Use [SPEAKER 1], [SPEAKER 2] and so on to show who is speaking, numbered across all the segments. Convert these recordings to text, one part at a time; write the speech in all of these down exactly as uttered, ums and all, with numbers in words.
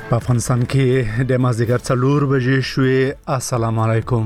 [SPEAKER 1] په افغانستان کې د مازدیګر څلور بجې شوې. السلام علیکم.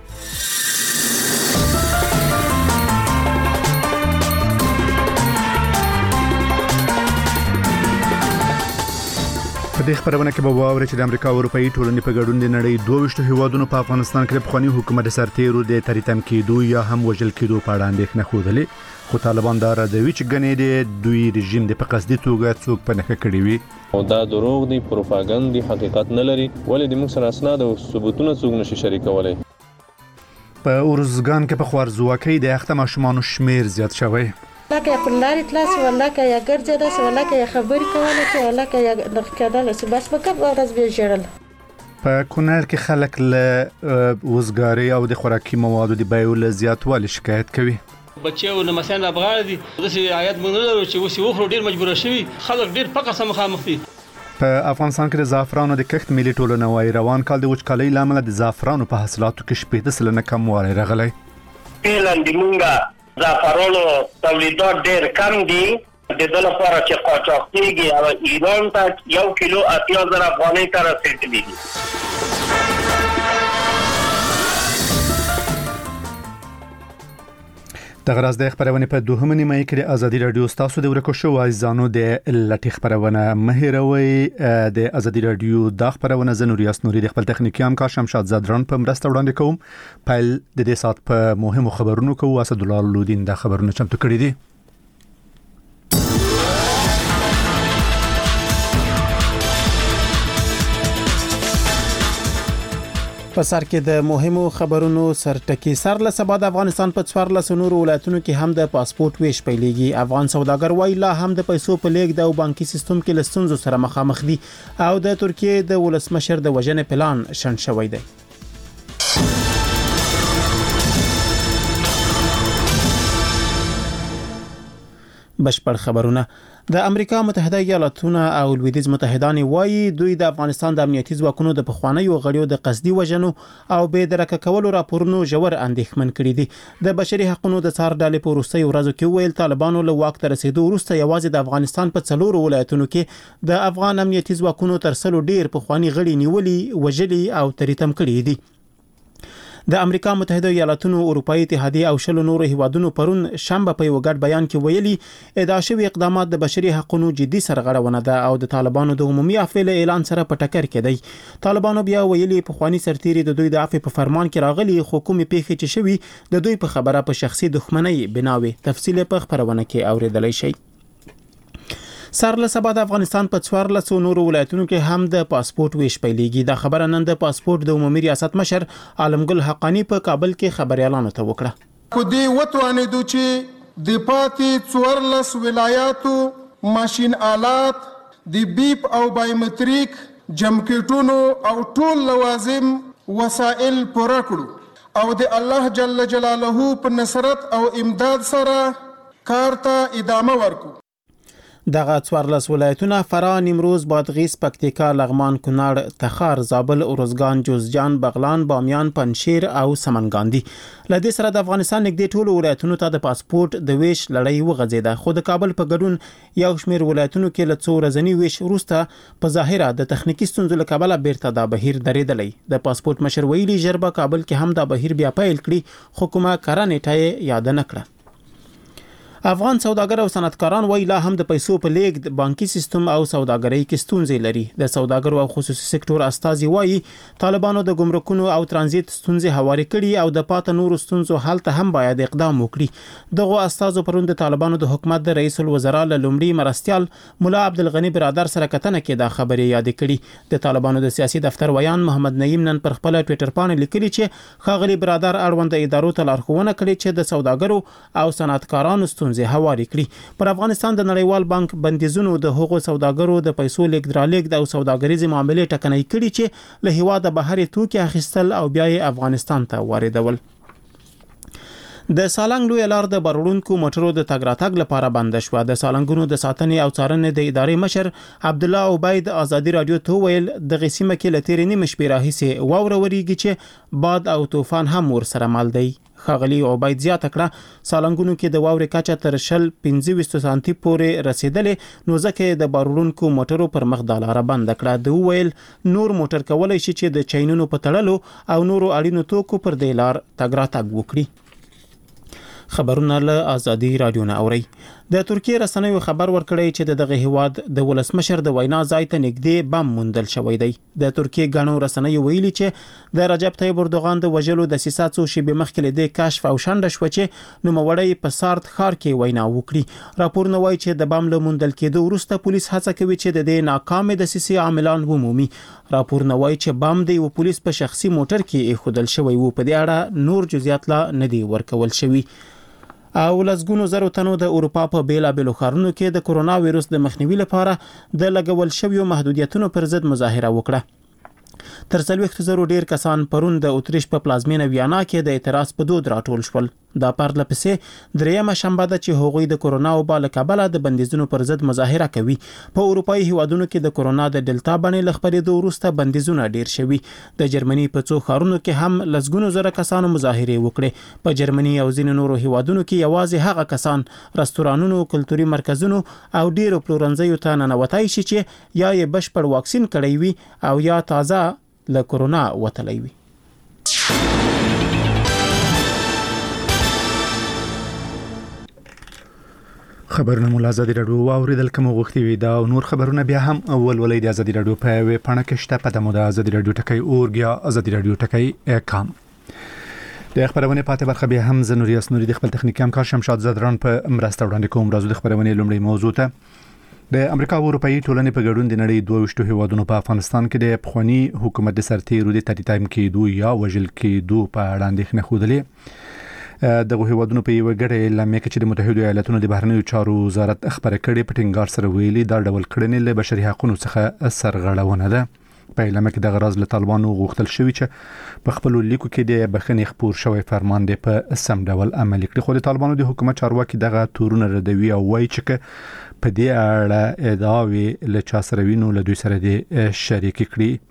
[SPEAKER 1] په دې خبرونه کې به واورئ چې د امریکا او اروپאי ټولنې په ګډون د نړۍ دوه ویشت هیوادونو په افغانستان کې د پخوانی حکومت سرتیرو د تریتم کېدو یا هم وژل کېدو په اړه اندېښنه ښودلې، خو طالبان دا ردوي چې ګنې د دوی رژیم د په قصدي توګه څوک په نښه کړی وي.
[SPEAKER 2] او دا دروغ دي، پروپاګاندا دي، حقیقت نه لري. ولې د موږ سره اسناد او ثبوتونه څوک نشي شریکولای.
[SPEAKER 1] په اورزګان کې په خوارزواکۍ د اخته ماشومان شمیر زیات شوی.
[SPEAKER 3] لکه په لارې تلاس ولکه یا ګرځیدا ولکه یا خبرې کوله کې ولکه یا نخکدل سی بس په کب ورځ به جړل.
[SPEAKER 1] په کونړ کې خلک له وزګاری او د خوراکي موادو د بیو له زیاتوالي شکایت کوي.
[SPEAKER 4] بچو نو مثلا افغان دي داسې آیات مونږ نه لرو چې وسی وخرو ډیر مجبور شوي، خلک ډیر فقر سره مخامخ دي.
[SPEAKER 1] په افغانستان کې د زعفرانو د کښت ملي ټولنه وايي روان کال د وچکالۍ لامل د زعفرانو په حاصلاتو کې شپږ سلنه کموالی راغلی.
[SPEAKER 5] فعلا د مونږه زعفرانو تولیدات ډیر کم دي. د دې لپاره چې قاچاق کیږي او ایران ته یو کیلو اتیا زره افغانۍ ته رسیدلی دي.
[SPEAKER 1] د غراز د خبرونه په دوهمه نیمه کې د ازادي رادیو تاسو د ورکو شو عزیزانو د لټي خبرونه مهیروي. د ازادي رادیو د خبرونه زنوریاس نوري د خپل تخنیکی همکار شمشاد زادران په مرسته وړاندې کوم. پیل د دې سات په مهمو خبرونو کوو. اسد الله لودین د خبرونه چمتو کړی دي.
[SPEAKER 6] په سر کې د مهمو خبرونو سرټکی سر له سبا د افغانستان په څوارلس نورو ولایتونو کې هم د پاسپورت ویش پیلېږي. افغان سوداګر وایي لا هم د پیسو په لیږد او بانکي سیستم کې له ستونزو سره مخامخ دي او د ترکیه د ولسمشر د وژنې پلان شنډ شوی دی. بشپړ خبرونه. د امریکا متحده ایالاتونه او لویدیځ متحدان وایي دوی د افغانستان د امنیتي ځواکونو د پخوانیو غړیو د قصدي وژنو او بې درکه کولو راپورونو ژور اندېښمن کړي دي. د بشري حقوقو د څار ډلې په وروستیو ورځو کې ویل طالبانو له واک ته رسیدو وروسته یوازې د افغانستان په څلورو ولایتونو کې د افغان امنیتي ځواکونو تر سلو ډیر پخوانی غړي نیولي، وژلي او تریتم کړي دي. د امریکا متحده ایالاتونو، اروپאי اتحادیه او شلو نورو هیوادونو پرون شنبه په یو ګډ بیان کې ویلي ادعا شوی اقدامات د بشري حقوقو جدي سرغړونه ده او د طالبانو د عمومي عفو اعلان سره په ټکر کې دی. طالبانو بیا ویلي پخوانی سرتیري د دوی د عفو په فرمان کې راغلي، خو کومې پیښې چې شوي د دوی په خبره په شخصي دښمنۍ بناوي. تفصیل په خبرونه کې اوریدلای شئ. سر له سبا د افغانستان په څوارلس نورو ولایتونو کې هم د پاسپورت ویش پیلېږي. دا خبره نن د پاسپورت د عمومي ریاست مشر عالمګل حقانی په کابل کې خبريالانو ته وکړه.
[SPEAKER 7] کو دی وتوانیدو چې د پاتې څوارلس ولایاتو ماشين آلات د بیپ او بایومټریک جمکټونو او ټول لوازم وسایل پوره کړو او د الله جل جلاله په نصرت او امداد سره کار ته ادامه ورکو.
[SPEAKER 6] دغه څوارلس ولایتونه فراه، نیمروز، بادغیس، پکتیکا، لغمان، کونړ، تخار، زابل، اروزګان، جوزجان، بغلان، بامیان، پنشیر او سمنګان دي. لدې سره د افغانستان نږدې ټولو ولایتونو ته د پاسپورت د ویش لړۍ وغځیده، خو د کابل په ګډون یو شمېر ولایتونو کې له څو ورځنی ویش وروسته په ظاهره د تخنیکی ستونزو له کبله بیرته دا بهیر درېدلی. د پاسپورت مشر ویلي ژر به کابل کې هم دا بهیر بیا پیل کړي، خو کومه کره نیټه یاد نه کړه. افغان سوداګر او صنعتکاران وایي لا هم د پیسو په لیږد، بانکي سیستم او سوداګرۍ کې ستونزې لري. د سوداګرو او خصوصي سکتور استازي وایي طالبانو د ګمرکونو او ترانزیت ستونزې هواري کړي او د پاتې نورو ستونزو حل ته هم باید اقدام وکړي. دغه استازو پرون د طالبانو د حکومت د رئیس الوزرا له لومړي مرستيال مولا عبدالغنی برادر سره کتنه کې دا خبرې یاد کړي. د طالبانو د سیاسي دفتر ویان محمد نعیم نن پر خپل ټوئیټر باندې لیکلي چې خاغلی برادر اړوند ادارو ته لارښوونه کړې چې د سوداګرو او صنعتکارانو ستونزې هواري کړي. پر افغانستان د نړیوال بانک بندیزونو د هغو سوداګرو د پیسو لیږد رالیږد او سوداګریزي معاملې ټکنۍ کړي چې له هیواده بهر توکي اخیستل او بیا یې افغانستان ته واردول. د سالنګ لوی لار د بارونکو موټرو د تګ راتګ لپاره بند شو. د سالنګونو د ساتنې او څارنې د ادارې مشر عبد الله عبید ازادي رادیو ته ویل د غسیمه کې لتیرې نیمه شپې راهیسې واوره وریږي چې باد او طوفان هم ور سره مل دی. خاغلی عبید زیاته کړه سالنګونو کې د واورې کچه تر شل پنځه سانتي پورې رسیدلې نو ځکه د بارونکو موټرو پر مخ د لار بند کړه. د ویل نور موټر کولای شي چې د چینونو په تړلو او نورو اړینو توکو پر د لار تګ راتګ وکړي. خبرونه له ازادي رادیو نه اوري. د ترکیه رسنیو خبر ورکړی چې دغه هیواد د ولسمشر د وینا ځای ته نږدې بم موندل شوی دی. د ترکیه غاڼو رسنیو ویلي چې د رجب طیب اردوغان د وژلو د سیاست څو شی به مخکې د کشف او شنډه شو چې نوموړی په سارت ښار کې وینا وکړي. راپور نو وایي چې د بم له موندل کېدو وروسته پولیس هڅه کوي چې د دې ناکامې د سیاسي عاملان ومومي. راپور نو وایي چې بم د یو پولیس په شخصي موټر کې ایښودل شوی وو. په دې اړه نور جزئیات لا نه دی ورکول شوی. او لسګونو زرو تنو د اروپا په بیلابېلو ښارونو کې د کورونا وایرس د مخنیوي لپاره د لګول شویو محدودیتونو پر ضد مظاهره وکړه. تر څلوېښت زرو ډیر کسان پرون د اتریش په پلازمینه ویانا کې د اعتراض په دود راټول شول. دا پرله پسې دریمه شنبه ده چې هغوی د کورونا وبا له کبله د بندیزونو پر ضد مظاهره کوي. په اروپایي هیوادونو کې د کورونا د ډلتا بڼې له خپرېدو وروسته بندیزونه ډیر شوي. د جرمني په څو ښارونو کې هم لسګونو زره کسانو مظاهرې وکړې. په جرمني او ځینو نورو هیوادونو کې یوازې هغه کسان رستورانونو، کلتوري مرکزونو او ډیرو پلورنځیو ته ننوتای شي چې یا یې بشپړ واکسین کړی وي او یا تازه له کورونا وتلی وي.
[SPEAKER 1] خبرونه مو ازادي رادیو واوریدل کوم غوښتي وي دا او نور خبرونه بیا هم اول ولې د ازادي رادیو په وی پاڼه کې شته. په دمو د ازادي رادیو ټکی اورګیا ازادي رادیو ټکی کام د خبرونه پاتې برخه بیا هم زنوري اسنوري د خپل تخنیکی همکار شمشاد زدران په مرسته وړاندې کوم. راځو د خبرونه لومړی موضوع ته. د امریکا او اروپאי ټولنې په ګډون د نړۍ دوه ویشتو هیوادونو په افغانستان کې د پخوانی حکومت د سرتیرو د تړتایم کېدو یا وژل کېدو په اړه اندېښنه خوده. دغه هیوادونو په یو غړي اعلامیه کې چې د متحده ایالاتونو د بهرنیو چارو وزارت خبره کړې په ټینګار سره ویلي دا ډول کړنې له بشري حقوقو څخه سرغړونه ده. په اعلامیه کې د غراض له طالبانو غوښتل شوی چې په خپل لیکو کې د بخښنې خبر شوی فرمان دی په سم ډول عملي کړي. خو د طالبانو د حکومت چارواکي دغه تورونه ردوي او وایي چې په دې اړه ادعاوي له چا سره وینو له دوی سره د شریک کړي.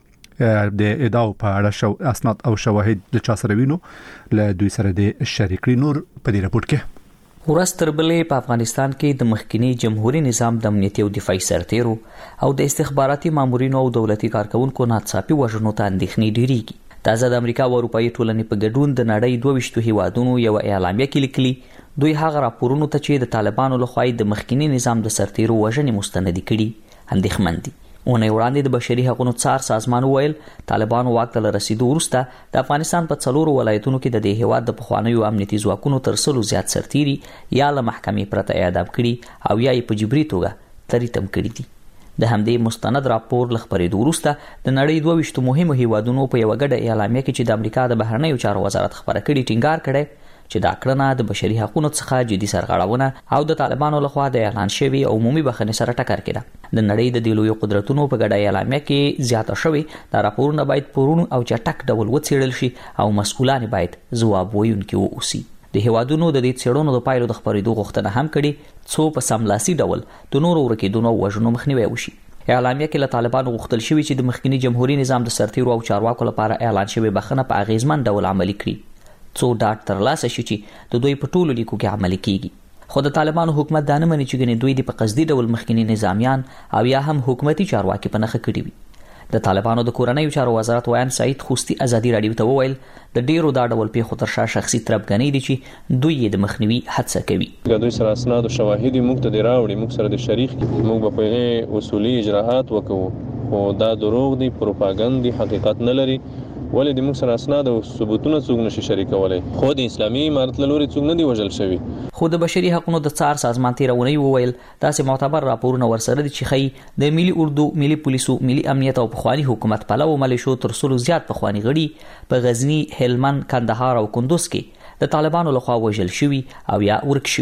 [SPEAKER 1] د ادعاو په اړه شو اسناد او شواهد له چا سره وینو له دوی سره د شریک کړي. نور په دې راپورټ کې
[SPEAKER 8] ورستربلې په افغانستان کې د مخکنی جمهوریت نظام د امنیتي او دفاعي سرتیرو او د استخباراتي مامورینو او دولتي کارکونکو ناڅاپي وژنو ته اندېښنې ډېریږي. تازه د امریکا او اروپאי ټولنې په ګډون د نړۍ دوه ویشتو هیوادونو یو اعلامیه کې لیکلي دوی هغه راپورونو ته چې د طالبانو لخوا د مخکنی نظام د سرتیرو وژنې مستند کړي اندېښمن دي. اونۍ وړاندې د بشري حقوقو څار سازمان ویل طالبانو واک ته رسیدو وروسته د افغانستان په څلورو ولایتونو کې د دې هیواد د پخوانیو امنیتي ځواکونو تر سلو زیات سرتیري یا له محکمې پرته اعدام کړي او یا یې په جبري توګه تریتم کړي دي. د همدې مستند راپور له خبرېدو وروسته د نړۍ دوه ویشتو مهمو هیوادونو په یو ګډه اعلامیه کې چې د امریکا د بهرنیو چارو وزارت خبره کړې ټینګار کړی چې دا کړنه د بشري حقوقو څخه جدي سرغړونه او د طالبانو لخوا د اعلان شوی عمومي بخښنې سره ټکر کړي. د نړۍ د دې لویو قدرتونو په ګډه اعلامیه کې زیاته شوی دا راپورونه باید پرون او چټک ډول وڅېړل شي او مسؤلان باید ځواب ویونکي واوسي. د هیوادونو د دې څېړنو د پایلو د خبرېدو غوښتنه هم کړې څو په سملاسي ډول د نورو ورکېدونو او وژنو مخنیوی وشي. اعلامیه کې له طالبانو غوښتل شوی چې د مخکنی جمهوریت نظام د سرتیرو او چارواکو لپاره اعلان شوی بخښنه په اغیزمن ډول عملي کړي څو ډاټ ترلاسه شي چې د دوی په ټولو لیکو کې عملي کیږي. خو د طالبانو حکومت دا نه مني چې ګنې دوی د په قصدي ډول مخکنی نظامیان او یا هم حکومتي چارواکي په نښه کړي وي. د طالبانو د کورنیو چارو وزارت ویان سعید خوستی ازادي رادیو ته وویل د ډیرو دا ډول پیښو تر شا شخصي تربګنۍ دي چې دوی یې د مخنیوي هڅه کوي.
[SPEAKER 2] دوی سره اسناد او شواهد موږ ته دی راوړي، موږ سره د شریک موږ په هغه اصولي اجراءات وکړو خو دا دروغ دي، پروپاګاندا دي، حقیقت نه لري. ولې د موږ سره اسناد او ثبوتونه څوک نشي شریکولای. خو د اسلامي امارت له لوري څوک نه دی وژل شوی.
[SPEAKER 8] خو د بشري حقوقو د څار سازمان تیرونی وویل داسې معتبر راپورونه ورسره دي چې خي د ملي اردو، ملي پولیسو، ملي امنیت او پخوانی حکومت پلو ملیشو تر څلو زیات پخوانی غړي په غزنی، هلمند، کندهار او کندوز کې د طالبانو لخوا وژل شوی او یا ورک شوی دي.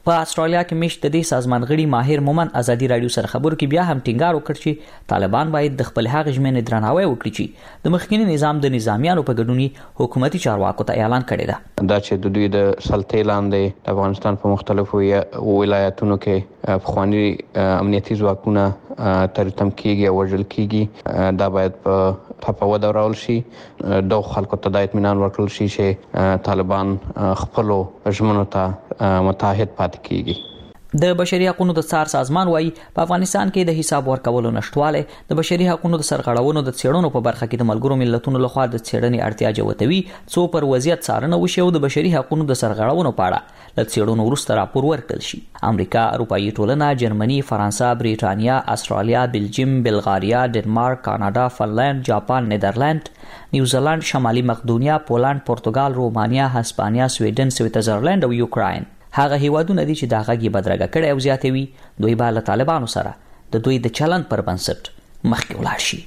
[SPEAKER 8] په استرالیا کې مشت د دې سازمان غړي ماهر مومن ازادي رادیو سره خبرو کې بیا هم ټینګار وکړ چې طالبان باید د خپل هغه ژمنې درناوی وکړي چې د مخکنی نظام د نظامیانو په ګډون حکومتي چارواکو ته اعلان کړی ده.
[SPEAKER 9] دا چې د دوی د سلطې لاندې د افغانستان په مختلفو ولایتونو کې پخواني امنیتي ځواکونه ترتم کیږي او وژل کیږي، دا باید په ټپه ودرول شي. د خلکو ته د اطمینان ورکړل شي چې طالبان خپل ژمنو ته متحد پاتې کیږي.
[SPEAKER 8] د بشري حقوقو د څار سازمان وايي په افغانستان کې د حساب ورکولو نشټواله د بشري حقوقو د سرغړونو د څېړنو په برخه کې د ملګرو ملتونو لخوا د څېړنې اړتیا جوړوي څو پر وضعیت څارنه وشي او د بشري حقوقو د سرغړونو په اړه د څېړنو وروسته راپور ورکړل شي. امریکا، اروپאי ټولنه، جرمني، فرانسه، بریټانیا، استرالیا، بلجیم، بلغاریا، ډنمارک، کاناډا، فنلند، جاپان، نیدرلند، نیوزیلند، شمالي مقدونیا، پولند، پرتګال، رومانیا، هسپانیا، سویډن، سویټزرلند او یوکراین هغه هیوادونه دي چې دا غږی بدرګه کړي او زیاتوي دوی به له طالبانو سره د دوی د چلند پر بنسټ مخکې ولاړ شي.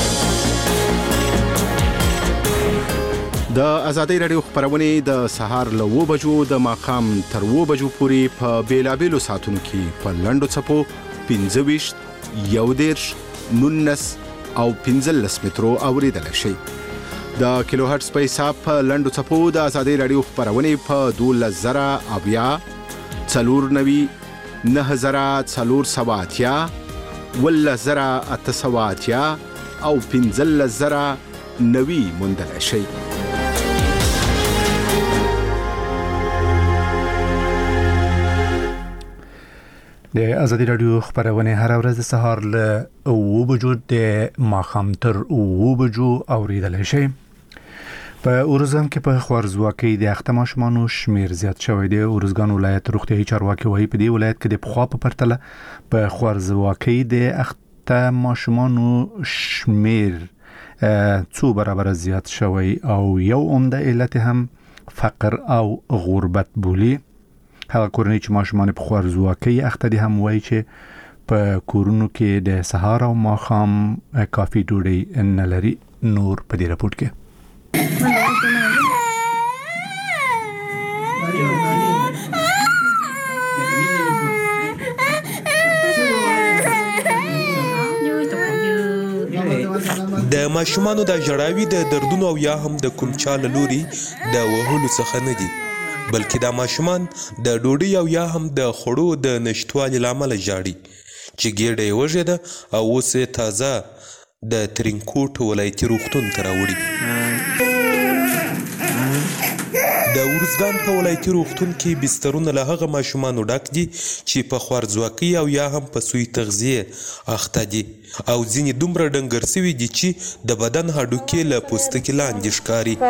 [SPEAKER 10] د ازادي رادیو خبرونه د سهار له و بجو د ماخام تر و بجو پورې په بیلابېلو ساتونو کې په لندو چپو پنځه ویشت یو دیرش نونس او پنځلس مترو اوریدل شي. د کیلو هرتز په حساب په لندو چپو د ازادي رادیو خبرونه په دولس زره اویا څلور نوي نه زره څلور سواتیا ول زره اته سواتیا او پنځلس زره نوي موندل شي.
[SPEAKER 1] د ازادي رادیو خبرونه هر ورځ د سهار له او بجو د ماخام تر او بجو اوریدل شي. په اورزګان کې په خوارزواکۍ د اخته ماشومانو شمیر زیات شوی دی. اورزګان ولایت روغتیايي چارواکي وايي په دې ولایت کې د پخوا په پرتله په خوارزواکۍ د اخته ماشومانو شمیر څو برابر زیات شوی او یو عمده علت هم فقر او غربت بولی. هغه کورنۍ چې ماشومان په خوارزواکۍ اخته دي هم وایي چې په کورونو کې د سهار او ماښام کافي ډوډۍ نه لري. نور په دې راپورټ کې
[SPEAKER 11] د ماشومانو د جړاوي د دردونو او یا هم د کوم چا له لوري د وهلو څخه نه دي، بلکې دا ماشومان د ډوډۍ او یا هم د خوړو د نشټوالي لامل جاړي چې ګېډه یې وژېده او اوس یې تازه د ترینکوټ ولایتي روغتون ته راوړي. د اورزګان په ولایتي روغتون کې بسترونه له هغه ماشومانو ډک دي چې په خوارزواکۍ او یا هم په سوی تغذیه اخته دي او ځینې دومره ډنګر سوي دي چې د بدن هډوکي له پوستکي لاندې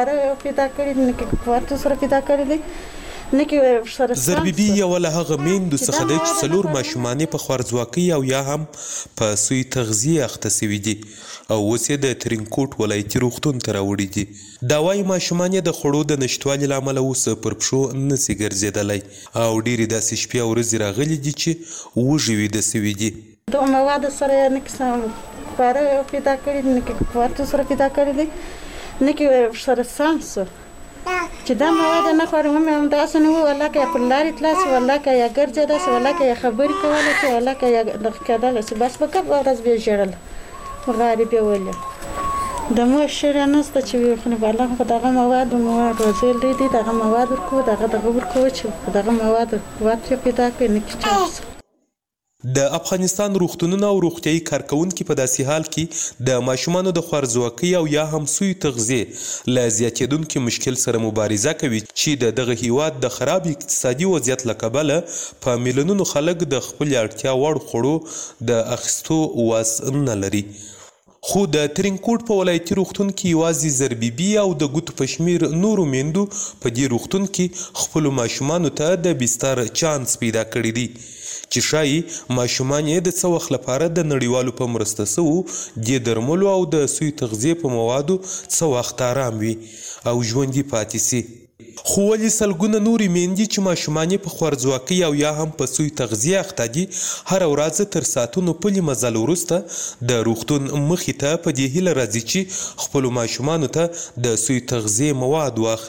[SPEAKER 11] ښکاري. زربیبي یوه له هغه میندو څخه دی چې څلور ماشومانې په خوارزواکۍ او یا هم په سوی تغذیه اخته سوي دي او اوس یې د ترینکوټ ولایتي روغتون ته راوړي دي. دا وایي ماشومان یې د خوړو د نشتوالي له امله اوس پر پښو نسي ګرځېدلی او ډېرې داسې شپې او ورځې راغلي دي چې وږي ویده سوي دي.
[SPEAKER 3] د موادو سره یې نه کیسه پاره پیدا کړي نه کې کوارتو سره پیدا کړي دي نه کې سره سانسو چې دا مواد نه خورم هم داسې نه وو. والله که په لارې تلاسي والله که یا ګرځې داسې والله که یا خبرې کولی چې والله که یا دغه کېدلی سي بس به کب ورځ بیا ژړل غاړې بیا ولې د مو شری نسته چې وي خو والله په دغه مواد مواد وزیل دي دغه مواد ورکو دغه دغه ورکو چې دغه مواد قوت پیدا کوي نه کیږي.
[SPEAKER 11] د افغانستان روغتونونه او روغتیايي کارکونکي په داسې حال کې د ماشومانو د خوارزواکۍ او یا هم سوی تغذیې له زیاتېدونکي مشکل سره مبارزه کوي چې د دغه هیواد د خراب اقتصادي وضعیت له کبله په میلیونونو خلک د خپلې اړتیا وړ خوړو د اخیستو واس نه لري. خو د ترینکوټ په ولایتي روغتون کې یوازې زربیبي او د ګوتو په شمیر نورو میندو په دې روغتون کې خپلو ماشومانو ته د بستر چانس پیدا کړی دی چې شایي ماشومان یې د څه وخت لپاره د نړیوالو په مرسته سوو د درملو او د سوی تغذیې په موادو څه وخت آرام وي او ژوندي پاتې سي. خو ولې سلګونه نورې میندې چې ماشومان یې په خوارزواکۍ او یا هم په سوی تغذیه اخته دي هره ورځ تر ساعتونو پلي مزل وروسته د روغتون مخې ته په دې هیله راځي چې خپلو ماشومانو ته د سوی تغذیې مواد واخلي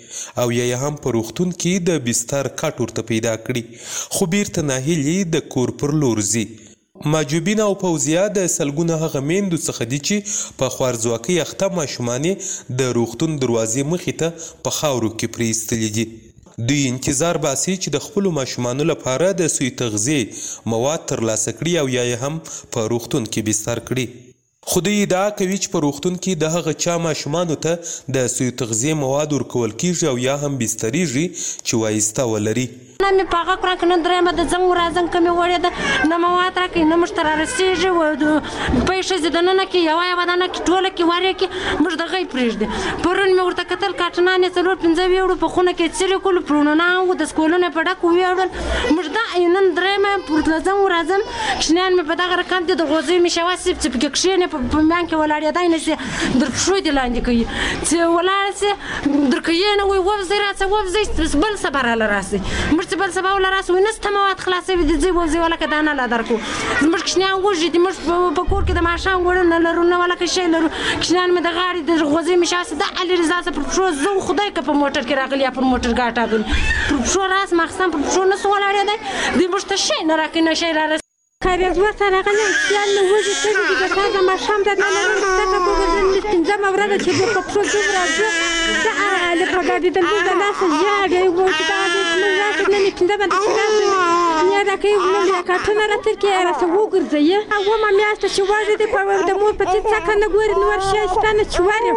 [SPEAKER 11] او یا هم په روغتون کې د بستر کټ ورته پیدا کړي خو بیرته ناهیلي د کور پر لور ځي. ماجوبین او فوزیه د سلګونه هغه میندو څخه دي چې په خوارځواکۍ اخته ماشومانې د روغتون دروازې مخې ته په خاورو کې پرېیستلي دي. دوی انتظار باسي چې د خپلو ماشومانو لپاره د سوی تغذیې مواد ترلاسه کړي او یا هم په روغتون کې بستر کړي. خو دوی ادعا کوي چې په روغتون کې د هغه چا ماشومانو ته د سوی تغذیې مواد ورکول کیږي او یا هم بستریږي چې وایسته ولري.
[SPEAKER 12] نه مې په هغه کړه که نه درېیمه د ځم ورځم که مې وړې ده نه مواد راکوي نه موږ ته رارسېږي پۍ ښځې دننه کې یوه یوه دانه کې ټوله کې وارې کې موږ د غی پرېږدي. پرون مې ورته کتل کاټنان یې څلور پنځه ویوړو په خونه کې څیرې کړلو پړونونه وو د سکولونه په ډک وویوړل موږ دا نن درېیمه د ځم ورځم کشنیان مې په دغه رقم دي د غوزیو مې شوه سي چې پکې کښېنې په میان کې ولاړېدی نه سي در پښو دې لاندې کوي چې ولاړه سي در کښېنه وایي ووځئ راڅه ووځئ بل سبا راله راسئ چې بل سبا ولا راسو نسته مواد خلاصوي د ځي وځي ولا که دانه لا درکو زموږ کشنیان وږي دي موږ په کور کې د ماښام ګوړه نه لرو نه ولا که شی لرو کشنیان مې د غاړې د غوزې مې شاسې د علي رضا سه پر پښو زه خدای که په موټر کې راغلی یا پر موټر ګاټ راغلی پر پښو راس ماخستان پر پښو نه سو ولاړېدی دوی موږ ته شی نه راکوي نه شی رارسوي.
[SPEAKER 13] کاریز ورته راغلی کشنیان مې وږي تللي دي د سهار د ماښام د نه لرم ځکه په پنځمه ورځ چې دوی په پښو ځو راځو له په ګاډېدل موږ د لاسه ژاړې وو چې دا زموږ راسه نه مې پنځمه د چې یا راکوي موږ یا کارټونه راتر کې راسه وګرځوي اومه میاشته چې وږي دي په د مور په څه څکه نه ګوري نور شی شته نه چې وارې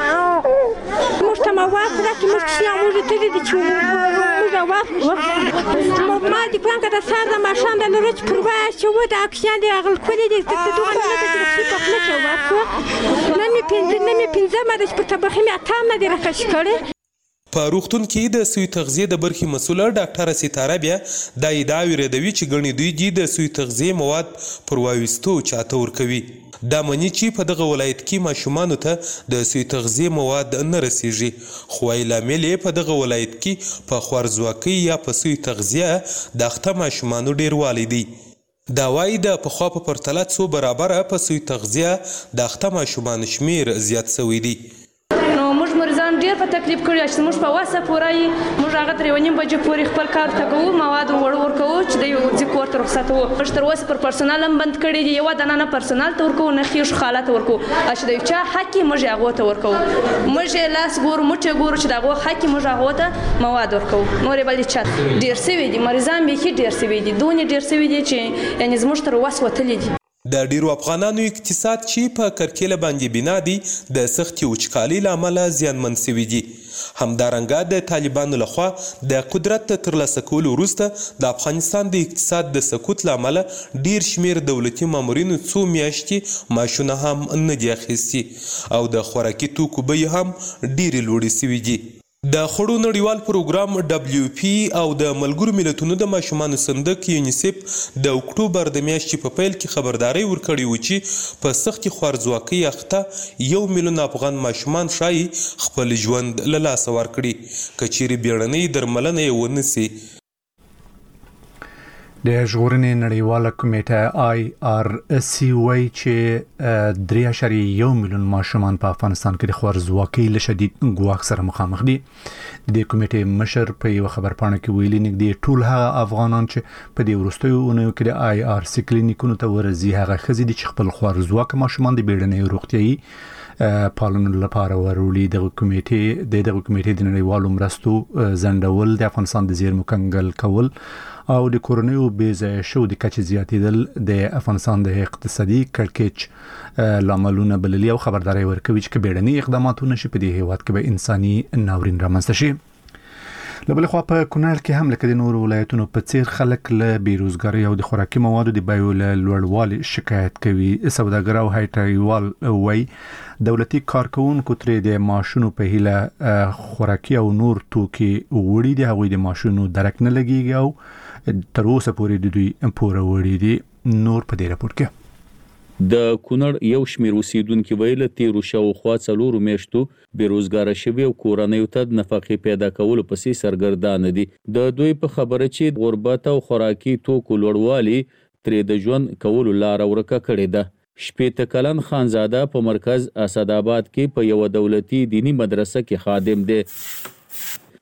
[SPEAKER 13] کړو موږ ته مواد راکړي موږ کشنیان وږي تللي دي چې موږ وخت ما دې کړم که د سهار د ماښام د لرو چې پر وایه چې و دا کشنیان دې هغه ښکلي دي دغه نه ده چې د پښې په خوله کې ورکړو نن مې پنځمه ده چې په طبخي مې اتام نه دي راکش کړی.
[SPEAKER 11] په روغتون کې د سوی تغذیې د برخې مسؤله ډاکټره ستاره بیا دا ادعا ردوي چې ګڼې دوی دي د سوی تغذیې مواد پر وایستو چاته ورکوي. دا مني چې په دغه ولایت کې ماشومانو ته د سوی تغذیې مواد نه رسیږي خو وايي لامل یې په دغه ولایت کې په خوارځواکۍ یا په سوی تغذیه د اخته ماشومانو ډیروالی دی. دا وايي د پخوا په پرتله څو برابره په سوی تغذیه د اخته ماشومانو شمیر زیات شوی دی.
[SPEAKER 14] نو موږ مریضان ډېر په تکلیف کړي چې موږ په وسه پوره موږ هغه تر یوه نیم بجې پورې خپل کار ته کوو مواد وړ ورکوو چې دی ځي کور ته رخصتوو موږ تر اوسه پر پرسونال هم بند کړي دي یوه دانه نه پرسونال ته ورکوو نه ښې خاله ته ورکوو چې د یو چا حق یې موږ یې هغو ته ورکوو موږ یې لاس ګورو موټ یې ګورو چې د هغو حق یې موږ هغو ته مواد ورکوو نور یې بل چا ډېر سوي دي مریضان بیخي ډېر سوي دي دونې ډېر سوي دي چې یعنې زموږ تر وس وتلي دي.
[SPEAKER 11] د ډیرو افغانانو اقتصاد چې په کرکیله باندې بنا دی د سختې وچکالۍ له امله زیانمن شوي دي. همدارنګه د طالبانو لخوا د قدرت د ترلاسه کولو وروسته د افغانستان د اقتصاد د سقوط له امله ډیر شمیر دولتي مامورینو څو میاشتې معاشونه هم نه دي اخیستي او د خوراکي توکو بیې هم ډیرې لوړې شوي دي. د خوړو نړیوال پروګرام دبلیو پی او د ملګرو ملتونو د ماشومانو صندوق یونیسف د اکتوبر د میاشتې په پیل کې خبرداری ورکړې و چې په سختې خوارځواکۍ اخته یو میلیون افغان ماشومان ښایي خپل ژوند له لاسه ورکړي که چیرې بیړنۍ درملنه یې ونه سي.
[SPEAKER 1] د ژغورنې نړیواله کمیټه آی آر سی وایي چې درې اعشاریه یو میلیون ماشومان په افغانستان کې د خوارځواکۍ له شدید ګواښ سره مخامخ دي. د دې کمیټې مشر په یوه خبرپاڼه کې ویلي نږدې ټول هغه افغانان چې په دې وروستیو اونیو کې د آی آر سی کلینیکونو ته ورځي هغه ښځې دي چې خپل خوارځواکه ماشومان د بیړنیو روغتیایي پالنو لپاره ورولي. دغه کمیټې د دغه کمیټې د نړیوالو مرستو ځنډول د افغانستان د زیرمو کنګل کول او د کورنیو بې ځایه شوو د کچې زیاتېدل د افغانستان د اقتصادي کړکېچ لاملونه بللي او خبرداری ورکوي چې که بیړني اقدامات ونه شي په دې هیواد کې به انساني ناورین رامنځته شي. له بلې خوا په کونړ کې هم لکه د نورو ولایتونو په څیر خلک له بېروزګارۍ او د خوراکي موادو د بیو له لوړوالي شکایت کوي. سوداګر او هایټایوال وایي دولتي کارکوونکو ترې د معاشونو په هیله خوراکي او نور توکي وړي دي هغوی د معاشونو درک نه لګیږي او تر اوسه پورې د دوی پوره وړي دي. نور په دې راپور کې
[SPEAKER 15] د کونړ یو شمېر اوسیدونکي ویل تیرو شاوخوا څلورو میاشتو بېروزګاره شوي او کورنیو ته د نفقې پیدا کولو پسې سرګردانه دي. د دوی په خبره چې غربت او خوراکي توکو لوړوالي ترې د ژوند کولو لاره ورکه کړې ده. شپېته کلن خانزاده په مرکز اسداباد کې په یوه دولتي دینی مدرسه کې خادم دی.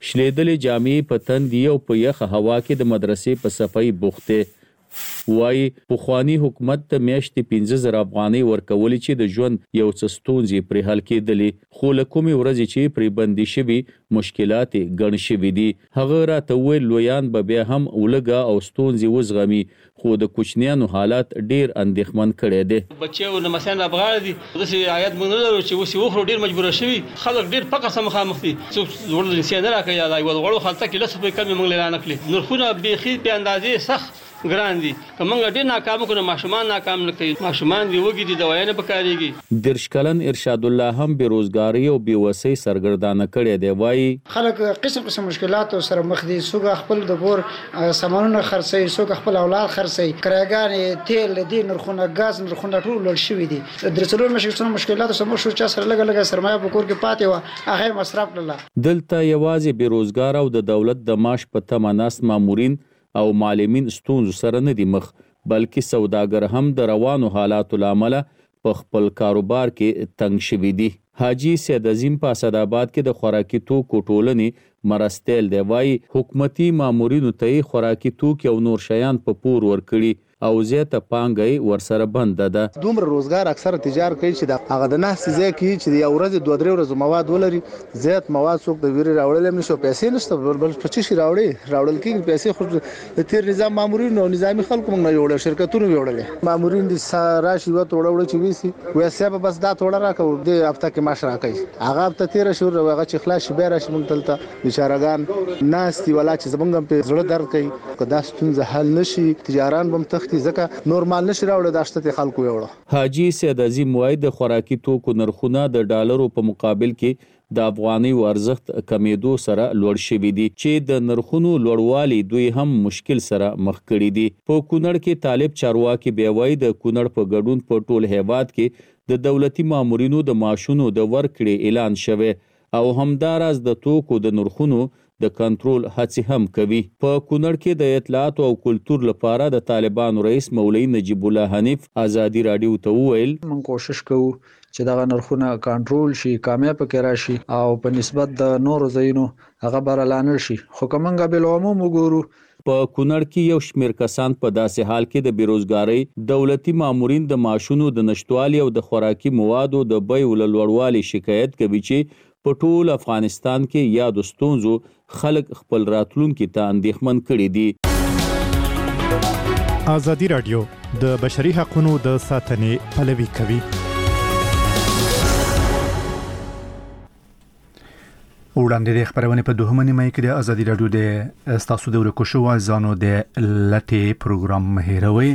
[SPEAKER 15] شلیدلې جامې په تندي او په یخ هوا کې د مدرسې په صفای بوخته وای پخوانی حکومت ته میاشتې پنځه زره افغانۍ ورکولې چې د ژوند یو څه ستونزې پرې حل کېدلې خو له کومې ورځې چې پرې بندي شوي مشکلات ګڼ شوي دي هغه راته وویل لویان به بیا هم ولږه او ستونزې وزغمي خو د کوچنیانو حالات ډیر اندېښمن کړی دی
[SPEAKER 4] بچي او نمسیان راغلي دي داسې عاید موږ نه لرو چې اوس یې وخورو ډېر مجبوره شوي خلک ډېر فقر سره مخامخ دي څوک زوړ جنسیه نه راکوي یا د یوه غوړو خلطه کې لس روپۍ کم یې موږ له اعلان کړي نرخونه بیخي په اندازې سخت ګران دي که موږ ډېر ناکام کړو ماشومان ناکام نه کوي ماشومان دي وږي دي دوايي نه پکارېږي
[SPEAKER 15] دېرش کلن ارشاد الله هم بېروزګارۍ او بېوسۍ سرګردانه کړی دی وایي
[SPEAKER 16] خلک قسم قسم مشکلاتو سره مخ دي څوک خپل د کور سامانونه خرڅوي څوک خپل اولاد خرڅوي کراګانې تیل دي نرخونه غاز نرخونه ټول لوړ شوي دي د څلور مشکلاتو مشکلاتو سمو شو چې سره لګ لګ سرمایه په کور کې پاتې و هغه مصرف کړل
[SPEAKER 15] دلته یوازې بېروزګار او د دولت د معاش په تمه ناست مامورین او معلمین ستونزو سره نه دي مخ بلکې سوداګر هم د روانو حالاتو لامل په خپل کاروبار کې تنګ شوي دي حاجی سید عظیم په اسداباد کې د خوراکي توکو ټولنې مرستیل دی وایي حکومتي مامورینو ته خوراکي توکي او نور شیان په پور ورکړي او زیاته پانګه ورسره بند ده
[SPEAKER 17] دومره روزګار اکثر تجار کوي چې د هغه د ناس ځای کې چې یو ورځ دوه درې ورځې مواد ولري زیات مواد څوک د ویری راوړل نشو پیسې نشته بل پچی شي راوړي راوړل کې پیسې خو د تیر نظام مامورین او نظامی خلکو موږ نه جوړل شرکتونو جوړل مامورین د راشي و توړه وړ چې وسی وې سبب بس دا توړه راکو د هفته کې معاش راکې هغه هفته تیر شو هغه چې خلاص شي به راشي موږ تلته بیچارهګان ناس دی ولا چې زمونږ په زړه درد کوي کدا ستونزه حل نشي تجاران بم تخ ځکه نورمال نشي راوړل د اشته خلکو یوړه
[SPEAKER 15] حاجی سید عظیم وای د خوراکي توکو نرخونه د ډالرو په مقابل کې د افغاني ارزښت کمیدو سره لوړ شوي دي چې د نرخونو لوړوالي دوی هم مشکل سره مخ کړي دي په کونړ کې طالب چارواکي بیوای د کونړ په ګډون په ټول هیواد کې د دولتي مامورینو د معاشونو د ورکړې اعلان شوه او همداراز د توکو د نرخونو د کنټرول هڅې هم کوي په کونړ کې د اطلاعات او کلتور لپاره د طالبانو رئیس مولوی نجیب الله حنیف ازادي رادیو ته وویل
[SPEAKER 18] موږ کوشش کوو چې دغه نرخونه کنټرول شي کامیاب کې راشي او په نسبت د نورو ځایونو هغه برلانه شي خو کومنګ بل عموم وګورو
[SPEAKER 15] په کونړ کې یو شمیر کسان په داسې حال کې د بیروزګاری دولتي مامورین د معاشونو د نشټوالي او د خوراکي موادو د بیو لوړوالي شکایت کوي چې په ټول افغانستان کې یا د ستونزو خلک خپل راتلونکي ته اندېښمن کړي دي
[SPEAKER 19] ازادي رادیو د بشري حقوقو د ساتنې پلوي کوي
[SPEAKER 1] وړاندې د خبرونه په دوهمه نیمه کې د ازادي رادیو د تاسو د ورکوشو ځانو د لټي پروګرام مهیروي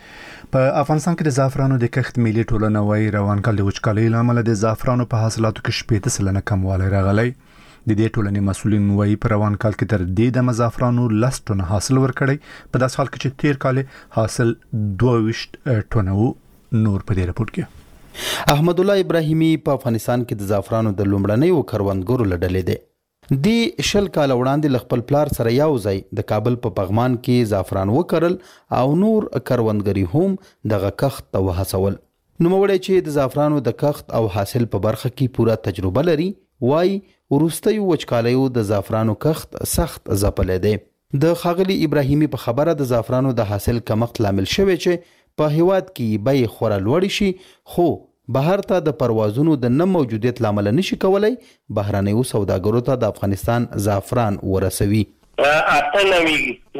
[SPEAKER 1] په افغانستان کې د زعفرانو د کښت ملي ټولنه وای روان کال د وچکالۍ لامل د زعفرانو په حاصلاتو کې شپږ سلنه کموالی راغلی د دې ټولنې مسؤلین وای په روان کال کې تر دې د زعفرانو لس ټنه حاصل ورکړی په داس حال کې چې تیر کال حاصل دوه ویشت ټنه نور په دې رپورت کې
[SPEAKER 20] احمد الله ابراهیمی په افغانستان کې د زعفرانو د لومړنیو کروندګرو لړلې دی دی شل کال وړاندې خپل پلار سره یو ځای د کابل په پغمان کې زعفران وکرل او نور کروندګری هم دغه کښت ته وهڅول نو موړی چې د زعفرانو د کښت او حاصل په برخه کې پوره تجربه لري وای ورستي وچکالیو د زعفرانو کښت سخت ځپلې دی د خاغلی ابراهیمی په خبره د زعفرانو د حاصل کمښت لامل شوی چې په هیواد کې بیې خورا لوړ شي خو بهر ته د پروازونو د نه موجودیت لامل نشي کولای بهرانيو سوداګرو ته د افغانستان زعفران ورسوي
[SPEAKER 5] اته نوي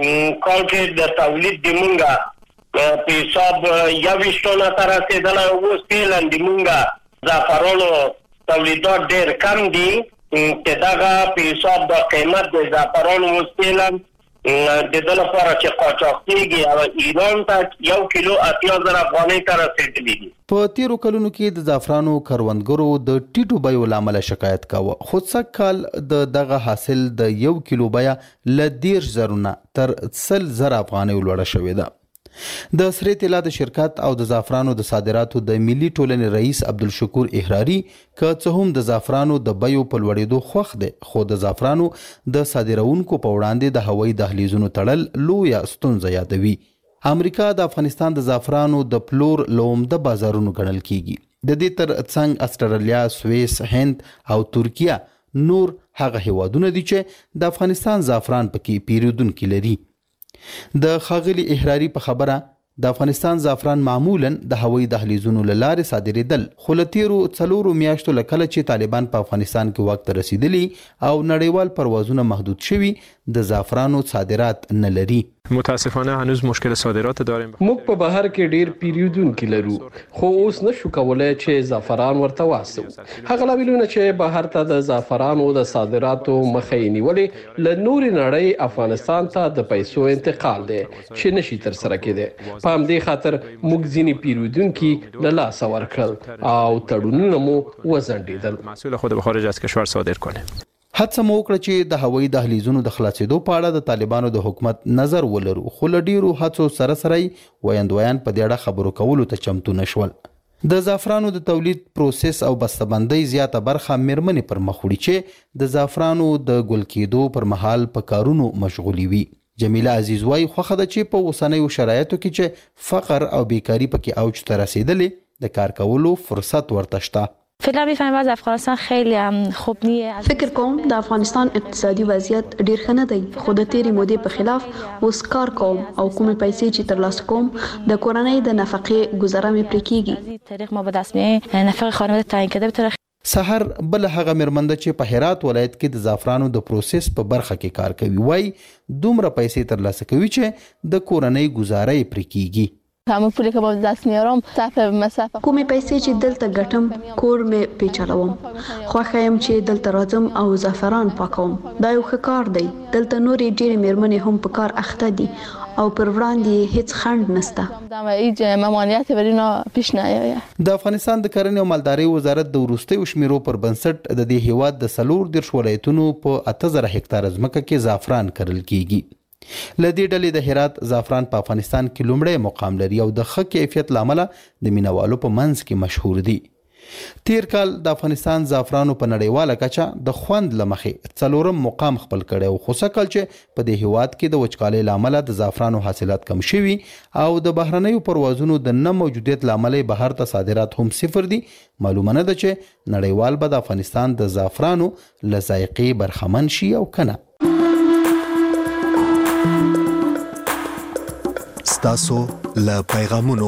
[SPEAKER 5] کال کې د تولید د مونږه په حساب یو ویشتونه تر رسیدل او سپیلند مونږه زعفرانو تولیدات ډېر کم دي چې دا په حساب د قیمت د زعفرانو سپیلند د دې لپاره چې قاچاقتيږي او ایران ته یو کیلو اتیا زره افغانۍ ته رسیدلی دي
[SPEAKER 20] په تیرو کلونو کې د زعفرانو کروندګرو د ټیټو بیو لامل شکایت کاوه خو څک کال د دغه حاصل د یو کیلو بیا ل دیرش زرونه تر سل زره افغانۍ لوړه شوې ده د سری طلا د شرکت او د زعفرانو د صادراتو د ملي ټولنې رئیس عبدالشکور احراری که څه هم د زعفرانو د بیو په لوړېدو خوښ دی خو د زعفرانو د صادرونکو په وړاندې د هوایي دهلیزونو تړل لویه ستونزه یادوي امریکا د افغانستان د زعفرانو د پلور لومده بازارونو ګڼل کیږي د دې تر څنګ استرالیا سویس هند او ترکیه نور هغه هیوادونه دي چې د افغانستان زعفران پکې پیرودونکي لري. د ښاغلي احراري په خبره د افغانستان زعفران معمولا د هوایي دهلیزونو له لارې صادرېدل، خو له تیرو څلورو میاشتو له کله چې طالبان په افغانستان کې واک ته رسېدلي او نړیوال پروازونه محدود شوي، د زعفرانو صادرات نه لري.
[SPEAKER 21] متاسفانه هنوز مشکل صادرات داریم.
[SPEAKER 22] موږ په بهر کې ډیر پیریودونکي لرو، خو اوس نشو کولای چې زعفران ورته واسو. هغه لاملونه چې بهر ته د زعفرانو د صادراتو مخه یې نیولې، له نورې نړۍ افغانستان ته د پیسو انتقال دی چې نشي تر سره کېدی. په همدې خاطر موږ ځینې پیریودونکي له لاسه ورکړل او تړونونه مو وځنډېدل.
[SPEAKER 21] محصول خود به خارج از کشور صادر کنیم.
[SPEAKER 20] هڅه مو وکړه چې د هوایي دهلیزونو د خلاصېدو په اړه د طالبانو د حکومت نظر ولرو، خو له ډیرو هڅو سره سره ویاندویان په دې اړه خبرو کولو ته چمتو نشول. د زعفرانو د تولید پروسس او بسته‌بندۍ زیاته برخه میرمنې پر مخ وړي چې د زعفرانو د ګل کېدو پر مهال په کارونو مشغولي وي. جمیله عزیز وايي خوښه ده چې په اوسنیو شرایطو کې چې فقر او بیکاری پکې اوج ته رسیدلې، د کار کولو فرصت ورته شته.
[SPEAKER 23] فعلا میفهمم از افغانستان خیلی خوب نیه.
[SPEAKER 24] فکر کوم د افغانستان اقتصادي وضعیت ډیر ښه نه دی، خو د تیرې مودې په خلاف اوس کار کوم او کومې پیسې چې ترلاسه کوم د کورنۍ د نفقې گزاره مې پرې کیږي.
[SPEAKER 23] طریق ما به دست میه نفقه خانواده تعیین کرده به طرف.
[SPEAKER 20] سحر بل هغه مرمنده چې په هرات ولایت کې د زعفرانو د پروسس په برخه کې کار کوي، وای دومره پیسې ترلاسه کوي چې د کورنۍ گزاره یې پرې کیږي.
[SPEAKER 24] همه پولی که با دست میارم صرف مصرف کومې پیسې چې دلته ګټم کور مې پیچلوم، خوښه یم چې دلته راځم او زعفران پاکوم. دا یو ښه کار دی. دلته نورې ډېرې میرمنې هم په کار اخته دي او پر وړاندې هیڅ خنډ نشته.
[SPEAKER 23] دا هیڅ ممانعت برینا پیش نه.
[SPEAKER 20] د افغانستان د کرنې او مالدارۍ وزارت د وروستیو شمیرو پر بنسټ د دې هیواد د څلور دېرش ولایتونو په اته زره هکتاره ځمکه کې زعفران کرل کیږي. لدې ډلې د هرات زعفران په افغانستان کې لومړی مقام لري او د ښه کیفیت لامله د مینوالو په منځ کې مشهور دي. تیر کال د افغانستان زعفرانو په نړیواله کچه د خوند لمخې څلورم مقام خپل کړی او خو سکل چې په دې هیواد کې د وچکالۍ لامله د زعفرانو حاصلات کم شوي او د بهرنیو پروازونو د نه موجودیت لامل بهر ته صادرات هم صفر دي. معلومه نه ده چې نړیوال به د افغانستان د زعفرانو له ذایقې برخمن شي او کنه.
[SPEAKER 25] تاسو له پیغامونو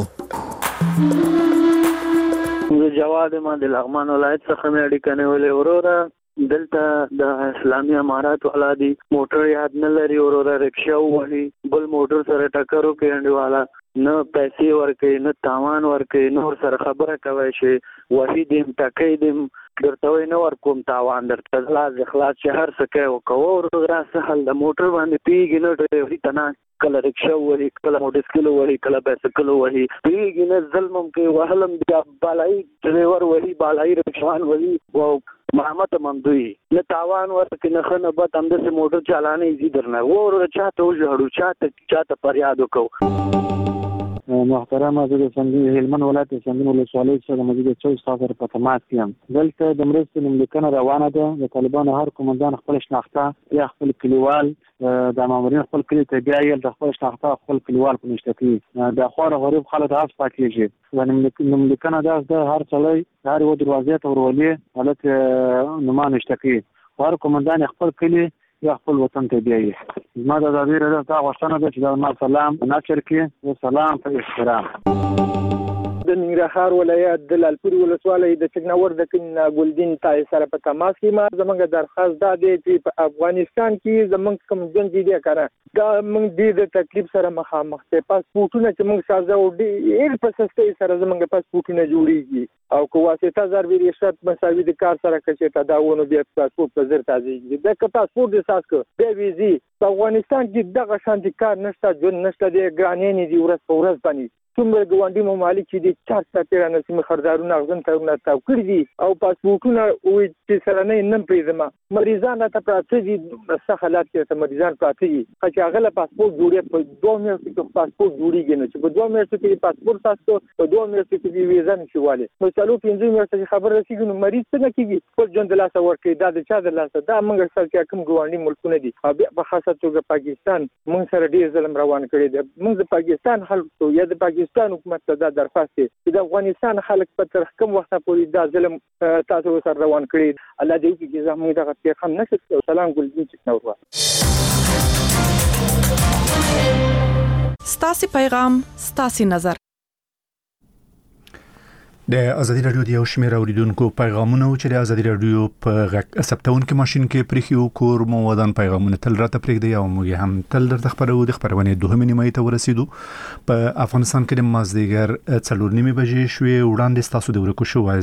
[SPEAKER 26] زه جواد ما د لغمان ولایت څخه مې اړیکه نیولې. وروره دلته د اسلامي امارات والا دي موټر یاد نه لري، وروره رکشا وهي، بل موټر سره ټکر وکړي انډیواله، نه پیسې ورکوي نه تاوان ورکوي، نور سره خبره کوي چې وهي دیم ټکۍ دیم درته وایي نه ورکوم تاوان درته خلاص خلاص چې هر څه کوي وکوه. وروره سهل د موټر باندې پیږي نه ډرایوري ته نه، کله رکشا وهي، کله موټرسایکل وهي، کله بایسکل وهي، پیږي نه، ظلم هم کوي، وهلم بیا بالایي ډرایور وهي، بالایي رکشوان وهي او محمد ممدوی نه تاوان ورکړي نه ښه نه بد همداسې موټر چالانې ځي درنه. وروره چاته وژاړو، چاته چاته فریاد وکړو.
[SPEAKER 27] محترمه زه د سنګین هلمند ولایت د سنګین ولسوالۍ څخه د مسجد چوک څخه په تماس یم. دلته د مرستې نوملیکنه روانه ده. د طالبانو هر قومندان خپل شناخته یا خپل کلیوال د مامورین خپل کلی ته بیایي، د خپل شناخته خپل کلیوال په نشته کوي. د خوار غریب خلک هڅه پاتېږي. د نوملیکنه داس د هر سړی د هر یو دروازې ته ورولي هلته نوما نشته کوي. هر قومندان خپل کلی یا خپل وطن ته بیایي. زما د ازادي راډیو څخه غوښتنه ده چې دا ما سلام نشر کړي او سلام په احترام.
[SPEAKER 28] د ننګرهار ولایت د لالپورې ولسوالۍ د چکناور د کن ګلدین تای سره په تماس کې ما زمونږ درخواست دا دی چې په افغانستان کې زمونږ کوم ژوند دي کنه دا موږ دې د تکلیف سره مخامخ ته پاسپورتونه چې موږ سازه او ډېر په سستۍ سره زمونږ پاسپورتونه جوړیږي او کو واسطه ضروري رشوت مساوي د کار سره کې ته دا ونه بیا پاسپورت په زر تازه د که پاسپورت د ساس کو د ویزي په افغانستان کې دغه شان دي کار نشته ژوند نشته د ګرانې دي ورځ په ورځ باندې څومره ګوندي ممالک چې د چار ساتره نسمه خردارونه غزن ترونه تاو کړی دي او پاسپورتونه وي چې سره نه نن پریزما مریضان ته پراته دي څه حالات کې ته مریضان پراته دي چې هغه له پاسپورت جوړي په دوه میاشتو کې پاسپورت جوړیږي نو چې په دوه میاشتو کې پاسپورت تاسو په دوه میاشتو کې ویزا نشواله نو چلو پنځه میاشتې خبر رسیږي نو مریض څنګه کیږي خپل ژوند لا څور کې دا د چا د لاسه دا موږ سره چې کوم ګوندي ملکونه دي په خاصه توګه پاکستان موږ سره ډیر ظلم روان کړی دی موږ د پاکستان خلکو یا د پاکستان پاکستان حکومت ته دا درخواست دی چې د افغانستان خلک په تر کوم وخت پورې دا ظلم تاسو سره روان کړی الله دې وکړي چې زموږ دغه پیغام نشي. سلام ګلدین چکنور.
[SPEAKER 2] ستاسو پیغام ستاسو نظر.
[SPEAKER 1] د ازادي رادیو د یو شمېر اوریدونکو پیغامونه چې د ازادي رادیو په ثبتونکو ماشين کې پرخیو کور مو ودان پیغامونه تل راته پرېږدي او موږ هم تل درته خبرو د خبرونه دوهمې نیمه ته ورسېدو. په افغانستان کې د مازدیګر څلور نیمه بجې شوې وړاندې تاسو د ورکو شو